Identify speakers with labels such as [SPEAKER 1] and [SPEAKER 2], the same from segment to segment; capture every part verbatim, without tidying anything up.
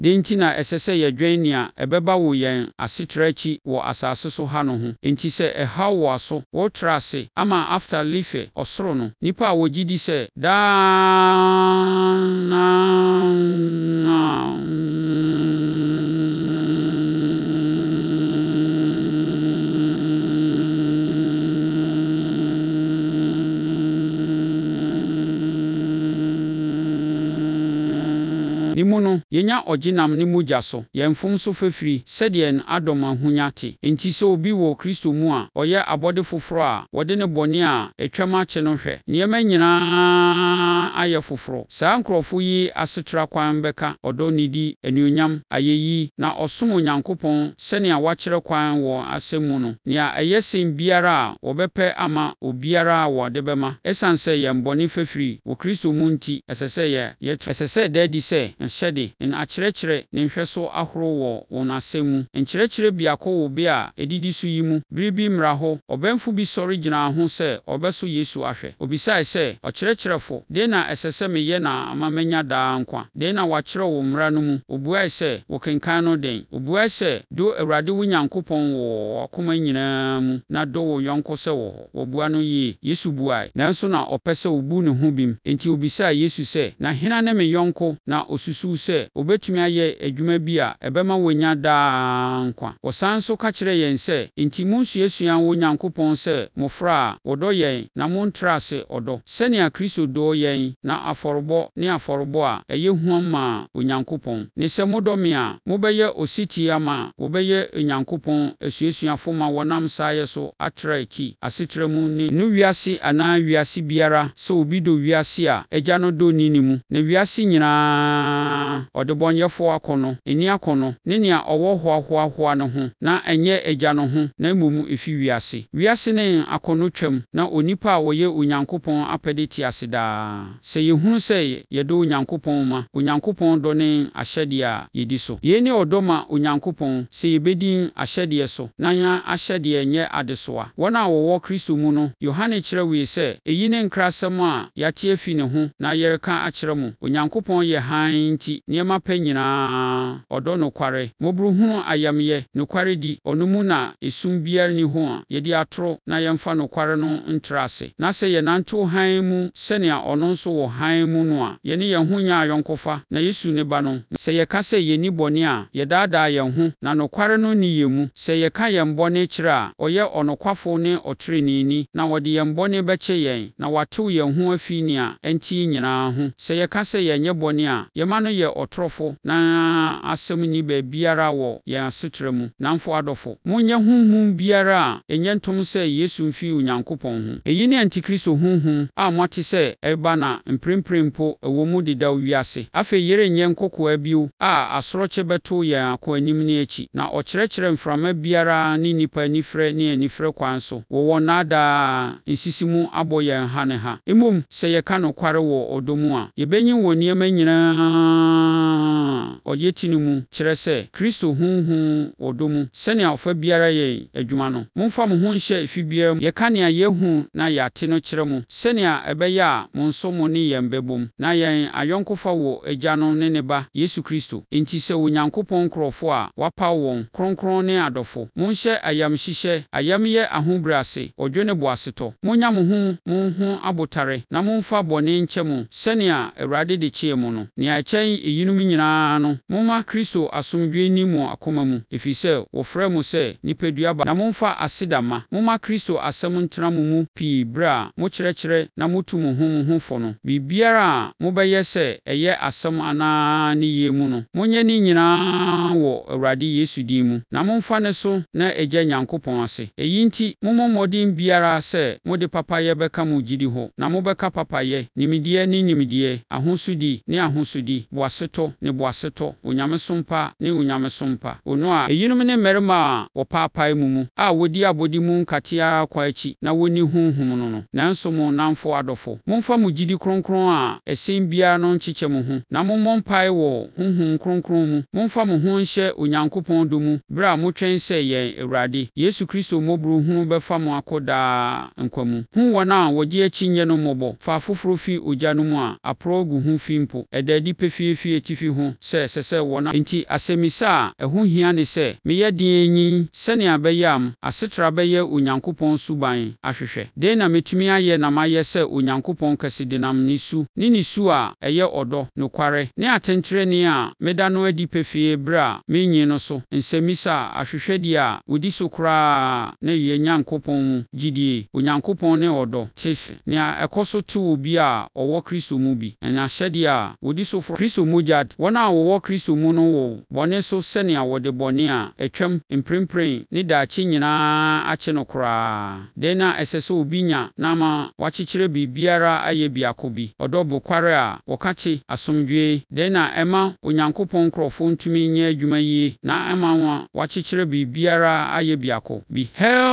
[SPEAKER 1] de nti na ɛsɛ sɛ yɛdwɛn nea ɛbɛba wo yɛn asetrɛ akyi wɔ asase so ha no ho. Enti sɛ ɛhaw wɔ aso wɔtra ase ama after life ɔsoro no nnipa a wɔgye di sɛ daa na ne mu no yɛnya ɔgyenam ne mogya so yɛn mfom so fɛfiri sɛdeɛ adɔm ahonya te. Enti sɛ obi wɔ Kristo mu a ɔyɛ abɔde foforɔ a wɔde ne bɔne a ɛtwam akye no hwɛ. Nneɛma nyinaa ayɛ foforɔ. Saa nkurɔfo yi asetra kwan bɛka ɔdɔ, nidi, anuonyam, ayeyi na ɔsom Onyankopɔn sɛnea wakyerɛ kwan wɔ asɛm mu no. Nea ɛyɛ sen biara a wɔbɛpɛ ama obiara a wɔde bɛma ɛsiane sɛ yɛn bɔne fɛfiri wɔ Kristo mu nti ɛsɛ sɛ yɛ yɛtɔ ɛsɛ sɛ ɛda adi sɛ nhyɛde akyerɛkyerɛ ne nhwɛso ahorow wɔ wɔn asɛm mu. Nkyerɛkyerɛ biako wɔ be a ɛdidi so yi mu. Bere bi mmara hɔ, ɔbɛmfo bi sɔre gyinaa ho sɛ ɔbɛso Yesu ahwɛ. Obisae sɛ, ɔkyerɛkyerɛfo, deɛ na ɛsɛ sɛ meyɛ na ama manya daa nkwa? Deɛ na wakyerɛ wɔ mmara no mu? Obuae sɛ, wɔkenkan no den. Obuae sɛ, dɔ Awurade wo Nyankopɔn wɔ w'akoma nyinaa mu na dɔ wo yɔnko sɛ wo ho. Wɔbua no yie. Yesu buae, nanso na ɔpɛ sɛ obu ne ho bim. Enti obisaa Yesu sɛ, na hena ne me yɔnko na osusuw sɛ obɛtumi ayɛ adwuma bi a ɛbɛma wɔnya daa nkwa? Wɔsan nso ka kyerɛ yɛn sɛ, enti monsuasua wɔ Onyankopɔn sɛ mmɔfra a wɔdɔ yɛn na montra ase ɔdɔ, sɛnea Kristo dɔ yɛn na afɔrebɔ ne afɔrebɔ a ɛyɛ huam maa Onyankopɔn. Ne sɛ modɔ me a, mobɛyɛ osetie ama wɔbɛyɛ Onyankopɔn asuasuafo ma wɔnam saa yɛ so atra akyi asetra mu ne no wiase anaa wiase biara. Sɛ obi dɔ wiase a Agya no dɔ ni ne mu. Na wiase nyinaa ɔdebɔnyɛfoɔ akɔnnɔ, ɛni akɔnnɔ ne nea ɔwɔ hoahoahoa no ho na ɛnyɛ Agya no ho na mmom ɛfi wiase. Wiase ne akɔnnɔ twam na onipa a ɔyɛ Onyankopɔn apɛde te ase daa. Sɛ yɛhunu sɛ yɛdɔ Onyankopɔn ma, Onyankopɔn dɔ ne ahyɛdeɛ a yɛdi so. Yei ne ɔdɔ ma Onyankopɔn sɛ yɛbɛdi ahyɛdeɛ so na ahyɛdeɛ nyɛ adesoa. Wɔn a wɔwɔ Kristo mu no, Yohane kyerɛwee sɛ eyi ne nkrasɛm a yɛate afi ne ho na yɛreka akyerɛ mo. Onyankopɔn yɛ hann nti nneɛma pa nyinaa ɔdɔ nokware. Mmɔborɔhunu ayamyɛ nokwaredi, ɔno mu na esum biara ni ho a yɛde atoro na yɛmfa nokware no ntra ase. Na sɛ yɛnantew hann mu sɛnea ɔno nso wɔ hann mu no a, yɛne yɛn ho nya ayɔnkofa na Yesu ne ba no. Sɛ yɛka sɛ yɛnni bɔne a, yɛdaadaa yɛn ho na nokware no nni yɛn mu. Sɛ yɛka yɛn bɔne kyerɛ a, ɔyɛ ɔnokwafo ne ɔtereneeni na wɔde yɛn bɔne bɛkyɛ yɛn na watew yɛn ho afi nea ɛnte nyinaa ho. Sɛ yɛka sɛ yɛnyɛ bɔne a, yɛma no yɛ ɔtorofo na asɛm nni baabiara wɔ yɛn asetra mu. Namfo adɔfo, monyɛ honhom biara a ɛnyɛ ntom sɛ Yesu mfiri Onyankopɔn ho. Eyi ne Antikristo honhom a moate sɛ ɛba na mprempren mpo ɛwɔ mu deda wiase. Afei yɛrenyɛ nkokoaa bio a asorɔkye bɛto yɛn akɔanim ne akyi na ɔkyerɛkyerɛ mframa biara ne nnipa anifrɛ ne anifrɛ kwan so wɔwɔ nnaadaa nsisimu abɔ yɛn ha ne ha. Mmom sɛ yɛka nokware wɔ ɔdɔ mu a, yɛbɛnyi wɔ nneɛma nyinaa ɔyɛ ti no mu kyerɛ sɛ Kristo honhom wɔ dɔ mu sɛnea ɔfa biara yɛ adwuma no. Momfa mo ho nhyɛ efi biara mu. Yɛka nea yɛahu na yɛate no kyerɛ mo sɛnea ɛbɛyɛ a mo nso mo ne yɛn bɛbom na yɛn ayɔnkofa wɔ Agya no ne ne Ba Yesu Kristo. Enti sɛ Onyankopɔn nkurɔfoɔ a wapaw wɔn kronkron ne adɔfo, monhyɛ ayamhyehyɛ, ayamyɛ ahobrɛase, ɔdwo ne boasetɔ. Monnya mo ho mo ho abotare na momfa bɔne nkyɛ mo sɛnea Awurade de kyɛɛ mo no. Nea ɛkyɛn eyinom nyinaa no, momma Kristo asomdwoe nni mo akoma mu, ɛfiri sɛ wɔfrɛ mo sɛ nipadua ba. Na momfa aseda ma. Momma Kristo asɛm ntena mo mu pii berɛ a mokyerɛkyerɛ na motu mo ho mo ho fɔ no. Biribiara a mobɛyɛ sɛ ɛyɛ asɛm anaa ne yie mu no, monyɛ ne nyinaa wɔ Awurade Yesu din mu, na momfa ne so na Agya Nyankopɔn ase. Eyi nti, mommɔ mmɔden biara sɛ mode papayɛ bɛka mo gyidi hɔ, na mobɛka papayɛ, nimdeɛ ne nimdeɛ, ahosodi ne ahosodi, boasetɔ ne boasetɔ, onyamesom pa ne onyamesom pa. Ono a eyinom ne mmarima a wɔpaapae mu mu, a wɔdi abɔde mu nkatea kwa akyi na wɔnni honhom no no. Nanso mo namfo adɔfo, momfa mo gyidi kronkron a ɛsen biara no nkyekyɛ mo ho, na mommɔ mpae wɔ honhom kronkron mu. Momfa mo ho nhyɛ Onyankopɔn dɔ mu berɛ a motwɛn sɛ yɛn Awurade Yesu Kristo mmɔborɔhunu bɛfa mo akɔ daa nkwa mu. Hu wɔn a wɔde akyi nyɛ no mmɔbɔ, fa afoforɔ fi ogya no mu a aporɔ gu ho fi mpo, ɛda adi pefee atifi ho sɛ ɛsɛ sɛ wɔna enti asɛmmisa a ɛho hia ne sɛ meyɛ den nyi sɛnea bɛyɛ am asetra bɛyɛ Onyankopɔn suban ahwehwɛ. Den na metumi ayɛ na mayɛ sɛ Onyankopɔn kɛsedenam ne su ne ne su a ɛyɛ ɔdɔ, nokware ne atɛnterɛnee a meda no adi pefee berɛ a menyi no so. Nsɛmmisa a ahwehwɛdeɛ a wɔdi so koraa na ɛyɛ Onyankopɔn mu gyidie, Onyankopɔn ne ɔdɔ, tefe, nea ɛkɔ so te obi a ɔwɔ Kristo mu bi, ɛna ahyɛdeɛ a wɔdi so for Kristo mogya, wɔn a wɔwɔ Kristo mu no wɔ bɔne so sɛnea wɔde bɔne a ɛtwam mprempren ne daakye nyinaa akye no koraa. Den na ɛsɛ sɛ obi nya na ama wakyekyerɛ biribiara ayɛ biako bi, ɔdɔ bokware a wɔka kye asomdwoe. Den na ɛma Onyankopɔn nkurɔfoɔ ntumi nyɛ adwuma yie na ɛma wa wakyekyerɛ biribiara ayɛ biako bi.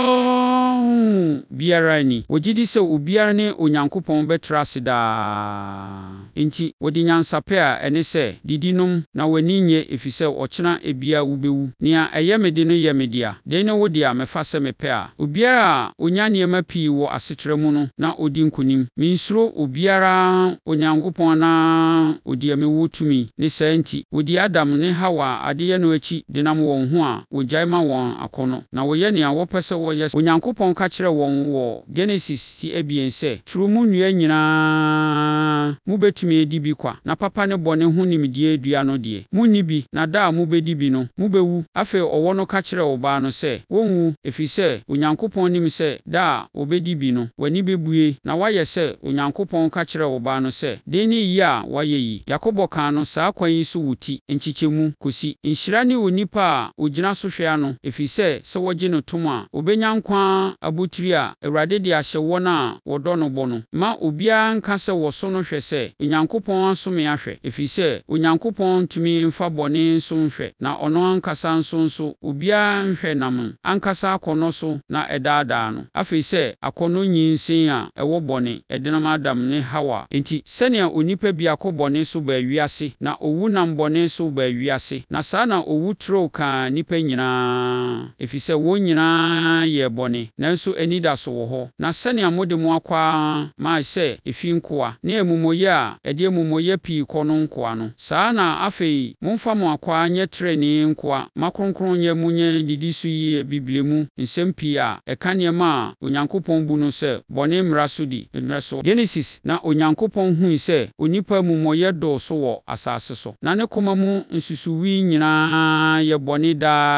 [SPEAKER 1] Hell biara ni wɔgye di sɛ obiara ne Onyankopɔn bɛtra ase daa. Enti wɔde nyansapɛ a ɛne sɛ didi nom na w'ani nye ɛfiri sɛ ɔkyena ebia wobɛwu. Nea ɛyɛ me de no yɛ me dea, den ne wo dea mefa sɛ mepɛ a. Obiara a onya nneɛma pii wɔ asetra mu no na ɔdi nkonim. Mensuro obiara Onyankopɔn anaa ɔdi amewo tumi. Ne saa nti wɔdi Adam ne Hawa adeɛ no akyi de nam wɔn ho a wɔgyae ma wɔn akɔnnɔ na wɔyɛ nea wɔpɛ sɛ wɔyɛ. Onyankopɔn ka kyerɛ wɔn wɔ Genesis abien sɛ, turo mu nnua nyinaa mobɛtumi adi bi kwa, na papa ne bɔne ho nimdeɛ dua no deɛ munni bi, na da a mobɛdi bi no mobɛwu. Afei ɔwɔ no ka kyerɛ ɔbaa no sɛ wɔnwu, ɛfiri sɛ Onyankopɔn nim sɛ da a wɔbɛdi bi no w'ani bɛbue na woayɛ sɛ Onyankopɔn ka kyerɛ ɔbaa no sɛ, den ne yi a woayɛ yi. Yakobo kaa no saa kwan yi so wɔ ti nkyekyɛmu kɔsi. Nhyira ne onipa a ogyina so hwɛ ano, ɛfiri sɛ sɛ wɔgye no tom a obɛnya nkwa abotiri a Awurade de ahyɛ wɔn a wɔdɔ no bɔ no. Ma obiara nka sɛ wɔso no hwɛ sɛ Onyankopɔn asome ahwɛ, ɛfiri sɛ Onyankopɔn ntumi mfa bɔne nso nhwɛ, na ɔno ankasa nso nso obiara nhwɛ nam ankasa akɔnnɔ so na ɛdaadaa no. Afei sɛ akɔnnɔ nyinsɛn a ɛwɔ bɔne ɛdenam Adam ne Hawa. Enti sɛnea onipa bi akɔ bɔne so baa wiase na owu nam bɔne so baa wiase, na saa na owu trɛw kaa nnipa nyinaa, ɛfiri sɛ wɔn nyinaa yɛɛ bɔne, nanso anidaso wɔ hɔ. Na sɛnea mode mo akwaa maa sɛ ɛfi nkoa ne amumɔyɛ a ɛde amumɔyɛ pii kɔ no nkoa no, saa na afei momfa mo akwaa nyɛ trenee nkoa ma kronkronyɛ mu nyɛ didi so yie Biblia mu nsɛm pii a ɛka nneɛma a Onyankopɔn bu no sɛ bɔne mmara so di mmara so. Genesis na Onyankopɔn hui sɛ onipa amumɔyɛ dɔɔ so wɔ asase so, na ne koma mu nsusuwii nyinaa yɛ bɔne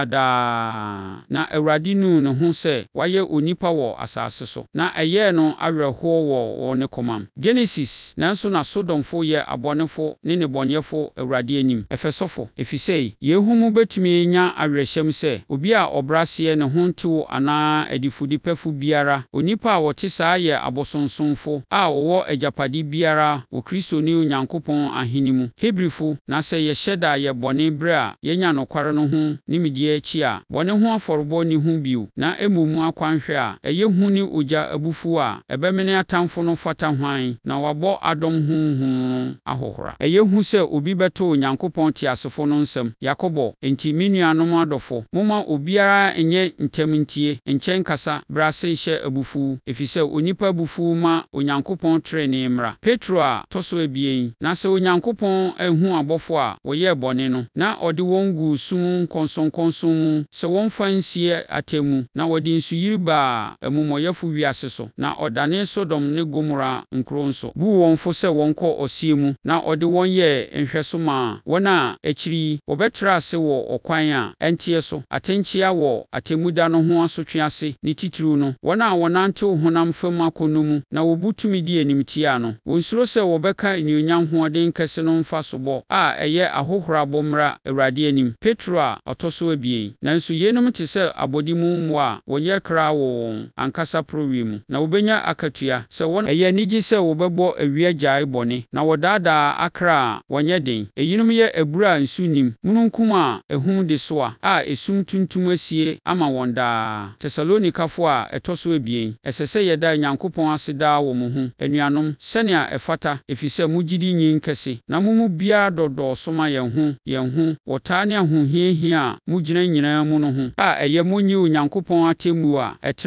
[SPEAKER 1] daadaa. Na Awurade nuu ne ho sɛ wayɛ onipa wɔ asase so, na ɛyɛɛ no awerɛhoɔ wɔ wɔ ne koma mu. Genesis nanso na Sodomfo yɛ abɔnefo ne nnebɔneyɛfo Awurade anim. Ɛfɛsɔfo, ɛfiri sɛ yɛhu mu bɛtumi nya awerɛhyɛm sɛ obi a ɔbrɛaseɛ ne ho ntew anaa adifudepɛfo biara, onipa a ɔte saa yɛ abosonsomfo a ɔwɔ agyapade biara wɔ Kristo ne Onyankopɔn ahenni mu. Hebrifo, na sɛ yɛhyɛ da yɛ bɔne berɛ a yɛnya nokware no ho nimdeɛ akyi a bɔne ho afɔrebɔ nni ho bio, na mmom akwanhwɛ a ɛyɛ hu ne ogya abufuo a ɛbɛmene atamfo no fata hwan na wabɔ adɔm honhom ahohora. Ɛyɛ hu sɛ obi bɛto Onyankopɔn teasefo no nsɛm. Yakobo, enti me nuanom adɔfo, momma obiara nyɛ ntɛm ntie, nkyɛn kasa, brɛase hyɛ abufuo, ɛfiri sɛ onipa abufuo ma Onyankopɔn trenee mmara. Petro a tɔ so abien, na sɛ Onyankopɔn anhu abɔfo a wɔyɛɛ bɔne no, na ɔde wɔn guu sum nkɔnsɔnkɔnsɔn mu sɛ wɔmfa nsie atemmu, na wɔde nsuyiri baa amumɔyɛfo wiase so, na ɔdane Sodom ne Gomora nkuro nso, buu wɔn fo sɛ wɔnkɔ ɔsie mu, na ɔde wɔn yɛɛ nhwɛso maa wɔn a akyiri wɔbɛtra ase wɔ ɔkwan a ɛnteɛ so, atɛnkyea wɔ atemmuda no ho asotwe ase ne titiriw no, wɔn a wɔnantew honam fam akɔnnɔ mu na wɔbu tumi di animtiaa no. Wɔnsuro sɛ wɔbɛka anuonyam hoɔden kɛse no mfa sobɔ a ɛyɛ ahohorabɔ mmara Awurade anim. Petro a ɔtɔ so abien, nanso yeinom te sɛ abɔde mu mmoa a wɔnyɛ kra wɔ wɔn ankasa porɔwee mu, na wɔbɛnya akatua sɛ wɔn ɛyɛ anigye sɛ wɔbɛbɔ awia gyae bɔne, na wɔdaadaa akra a wɔnyɛ den. Eyinom yɛ abura a nsu nim, mununkum a ɛhum de soa, a esum tuntum asie ama wɔn daa. Tesalonikafo a ɛtɔ so abien, ɛsɛ sɛ yɛda Nyankopɔn ase daa wɔ mo ho, anuanom, sɛnea ɛfata, ɛfiri sɛ mogyidi nyin kɛse, na mo mu biara dɔdɔɔ so ma yɛn ho yɛn ho wɔtaa ne ahohiahia a mogyina nyinaa mu no ho, a ɛyɛ monyi Onyankopɔn atemmuo a ɛtene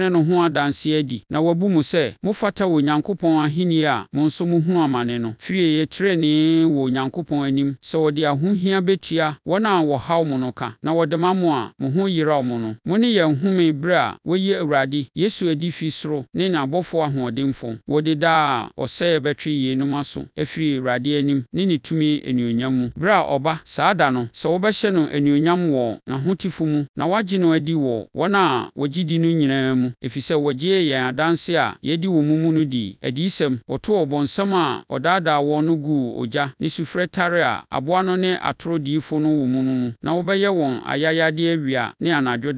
[SPEAKER 1] bɛsene no ho adanse adi na wabu mu sɛ mofata Onyankopɔn ahenni a mo nso mohunu amane no. Firi yɛtenenee wɔ Onyankopɔn anim sɛ ɔde ahohia bɛtua wɔn a wɔhaw mo no ka na wɔde ma mo a mo ho yeraw mo no. Mo ne yɛn home berɛ a wɔyi Awurade Yesu adi fi soro ne n'abɔfoɔ ahoɔdenfo. Wɔde daa a ɔsɛe bɛtwe yeinom aso afiri Awurade anim ne ne tumi anuonyam mu. Berɛ a ɔba saa da no, sɛ wobɛhyɛ no anuonyam wɔ n'ahotefo mu na wagye no adi wɔ wɔn a wɔgye di no nyinaa mu, ɛfiri sɛ wɔgyee yɛn adanse a yɛdi wɔ mu mu no di. Adiyisɛm, wɔtoo ɔbonsam a ɔdaadaa wɔn no guu ogya ne sufrɛ tare a aboa no ne atoro diyifo no wɔ mu no mu, na wobɛyɛ wɔn ayayadeɛ awia ne anadwo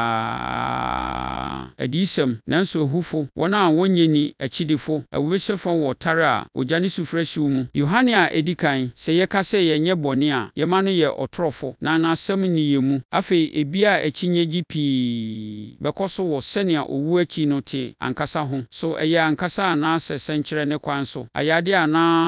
[SPEAKER 1] daa. Adiyisɛm, nanso ahufo, wɔn a wɔnyɛ ni akyidifo, awubehyɛ fa wɔ tare a ogya ne sufrɛ hyew mu. Yohane a ɛdi kan, sɛ yɛka sɛ yɛnyɛ bɔne a, yɛma no yɛ ɔtorɔfo na n'asɛm nni yɛn mu. Afei, ebi a akyi nyegye pii bɛkɔ so wɔ sɛnea owuo akyi no te ankasa ho. So ɛyɛ ankasa anaasɛ sɛnkyerɛ ne kwan so, ayadeɛ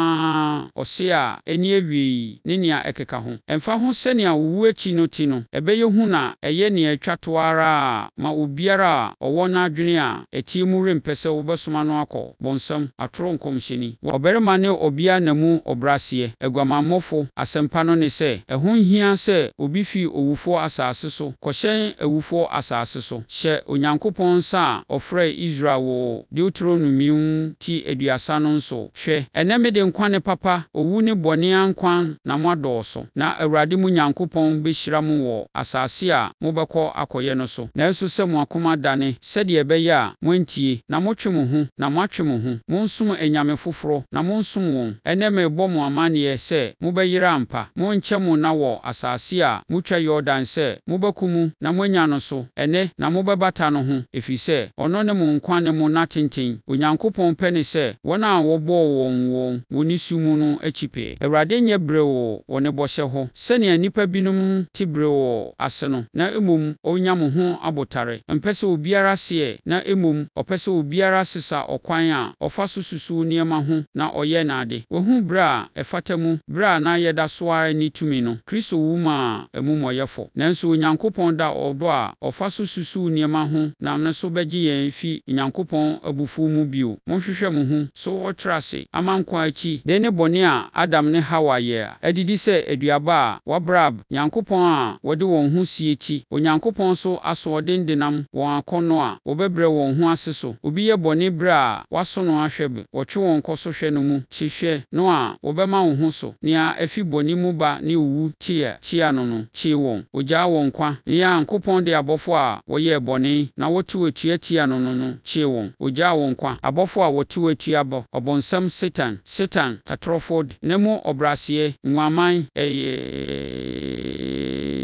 [SPEAKER 1] anaa ɔse a ɛni awiei ne nea ɛkeka ho. Ɛmfa ho sɛnea owuo akyi no te no, ɛbɛyɛ hu na ɛyɛ nea ɛtwa to ara a ma obiara a ɔwɔ n'adwene a ɛtie mu rempɛ sɛ wobɛsoma no akɔ bɔnsam atoro nkɔmhyɛni. Ɔbarima ne ɔbea na mu ɔbrɛaseɛ, aguamammɔfo. Asɛmpa no ne sɛ, ɛho nhia sɛ obi fi owufoɔ asase so kɔhyɛn awufoɔ asase so. Hyɛ Onyankopɔn nsa a ɔfrɛɛ Israel wɔ Deuteronomium ti aduasa no nso. Hwɛ, ɛnnɛ mede nkwa ne papa, owu ne bɔne ankwa na moadɔɔso. Na Awurade mo Onyankopɔn bɛhyira mo wɔ asase a mobɛkɔ akɔyɛ no so. Nanso sɛ mo akoma dane sɛdeɛ ɛbɛyɛ a moantie na motwe mo ho na moatwe mo ho, monsom anyame foforɔ na monsom wɔn. Ɛnnɛ merebɔ mo amanneɛ sɛ mobɛyera ampa. Monkyɛ mo nna wɔ asase a motwa Yordan sɛ mobɛkɔ mu na moanya no so ɛnnɛ na mobɛbata no ho, ɛfiri sɛ ɔno ne mo nkwa ne mo nna tenten. Onyankopɔn pɛ ne sɛ wɔn a wɔbɔɔ wɔn wɔn wɔ ne su mu no akyi pɛɛ. Awurade nyɛ berɛ wɔ ne bɔhyɛ hɔ sɛnea nnipa binom te berɛ wɔ ase no, na mmom ɔnya mo ho abotare. Mpɛ sɛ obiara seɛ, na mmom ɔpɛ sɛ obiara sesa ɔkwan a ɔfa so susu nneɛma ho na ɔyɛ n'ade. Wɔhu berɛ a ɛfata mu, berɛ a na yɛda so ara ne tumi no, Kristo wu maa amumɔyɛfo. Nanso Onyankopɔn da ɔdɔ a ɔfa so susu nneɛma ho nam no so bɛgye yɛn fi Onyankopɔn abufuo mu bio. Monhwehwɛ mo ho so wɔtrɛ ase ama nkwa akyi. Dɛn ne bɔne a Adam ne Hawa yɛ a adidi sɛ aduaba a wɔabrɛ Onyankopɔn a wɔde wɔn ho sie ti. Onyankopɔn so asoɔden de nam wɔn akɔnnɔ a wɔbɛbrɛ wɔn ho ase so. Obi yɛ bɔne berɛ a wɔaso no ahwɛ be, wɔtwe wɔn kɔ so hwɛ no mu, kyehwɛ no a wɔbɛma wo ho so. Nea afi bɔne mu ba ne owu kyea kyea no no kyee wɔn, ogyaa wɔn nkwa. Onyankopɔn de abɔfo a wɔyɛɛ bɔne na wɔtew atua tia no no no kyee wɔn, ogyaa wɔn nkwa. Abɔfo a wɔtew atua bɔ ɔbɔnsam Satan, Satan atorɔfo na mu ɔbrɛaseɛ, nguaman, ɛyɛ